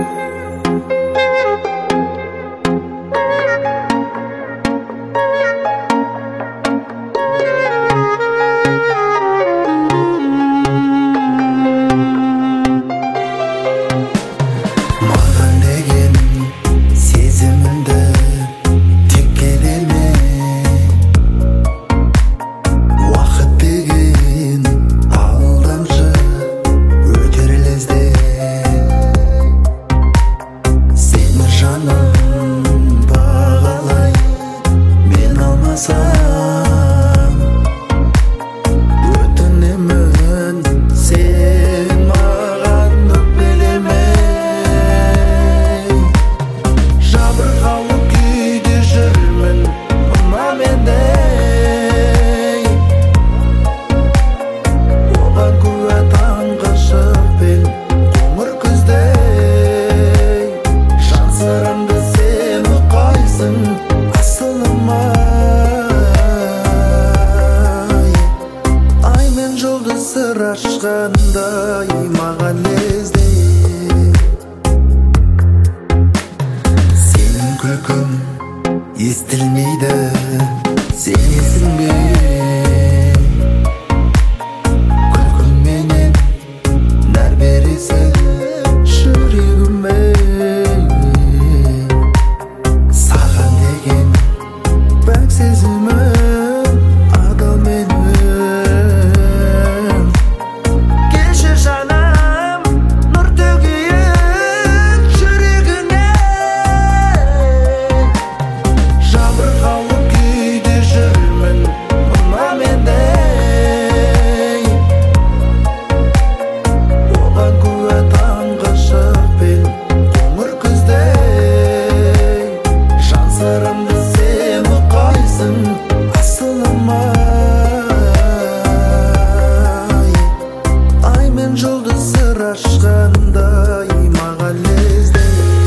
Açқандай маған лезде сенің күлкің естілмейді, сенесің бе? Күлкіңменен нәр бересің жүрегіме. Саған деген пәк сезімім адал менің. Жұлдыздар ашқандай маған лезде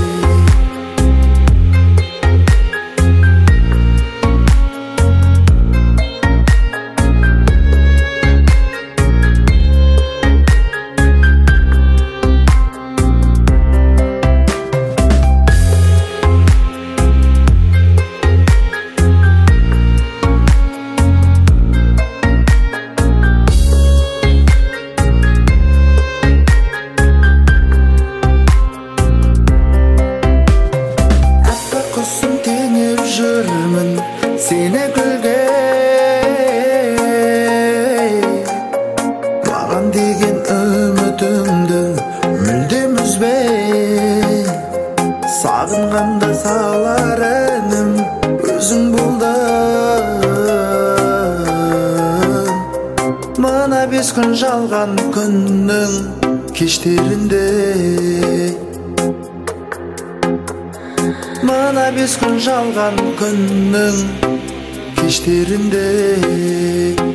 жүрмін сені гүлге, маған деген үмітімді мүлдем үзбей. Сағынғанда салар әнім өзің болдың. Мына 5 күн жалған күннің кештерінде, мына 5 күн жалған күннің кештерінде